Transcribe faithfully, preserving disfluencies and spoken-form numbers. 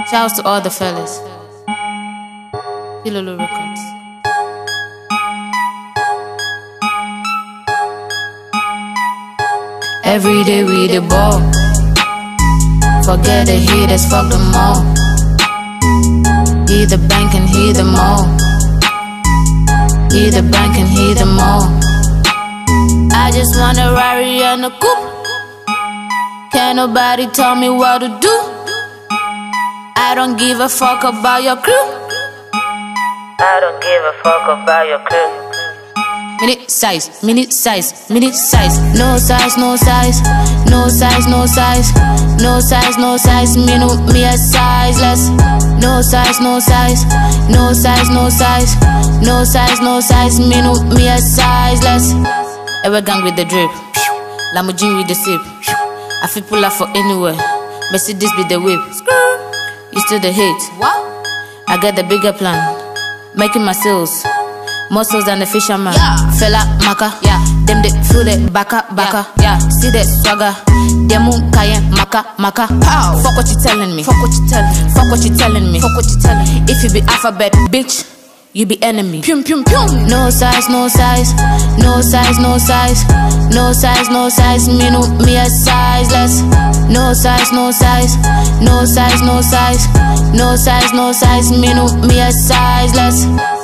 Shouts to all the fellas. Kilolo Records. Every day we the ball. Forget the haters, fuck them all. He the bank and he the mall. He the bank and he the mall. I just want a Rari and a coupe. Can't nobody tell me what to do. I don't give a fuck about your crew. I don't give a fuck about your crew. Minute size, minute size, minute size. No size, no size, no size, no size, no size, no size. Me no me a sizeless. No size, no size, no size, no size, no size, no size. Me no me a sizeless. Ever gang with the drip, Lamborghini with the sip. I feel pull up for anywhere. Mercedes be the whip. You still the hate. What? I got the bigger plan. Making my sales. More sales than the fisherman. Yeah. Fella, maka. Yeah. Them they feel it. Baka, baka. Yeah. Yeah. See that swagger. Them moon kaya, maka, maka. Pow. Fuck what you telling me. Fuck what you telling me. Fuck what you telling me. Fuck what you telling me. If you be alphabet, bitch, you be enemy. Pum, pum, pum. No size, no size. No size, no size. No size, no size. Me no, me a sizeless. No size, no size. No size, no size. No size, no size. Me no, me a sizeless.